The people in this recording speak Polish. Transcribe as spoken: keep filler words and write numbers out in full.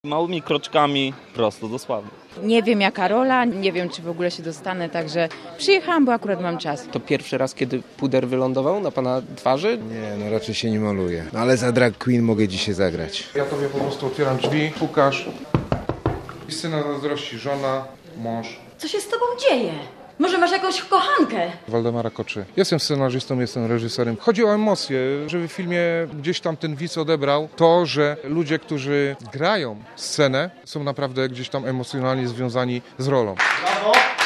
Małymi kroczkami prosto do sławy. Nie wiem jaka rola, nie wiem czy w ogóle się dostanę, także przyjechałam, bo akurat mam czas. To pierwszy raz, kiedy puder wylądował na pana twarzy? Nie, no raczej się nie maluję. No ale za drag queen mogę dzisiaj zagrać. Ja tobie po prostu otwieram drzwi, pukasz i syna zazdrości żona, mąż. Co się z tobą dzieje? Może masz jakąś kochankę? Waldemara Koczy. Jestem scenarzystą, jestem reżyserem. Chodzi o emocje, żeby w filmie gdzieś tam ten widz odebrał to, że ludzie, którzy grają scenę, są naprawdę gdzieś tam emocjonalnie związani z rolą. Brawo!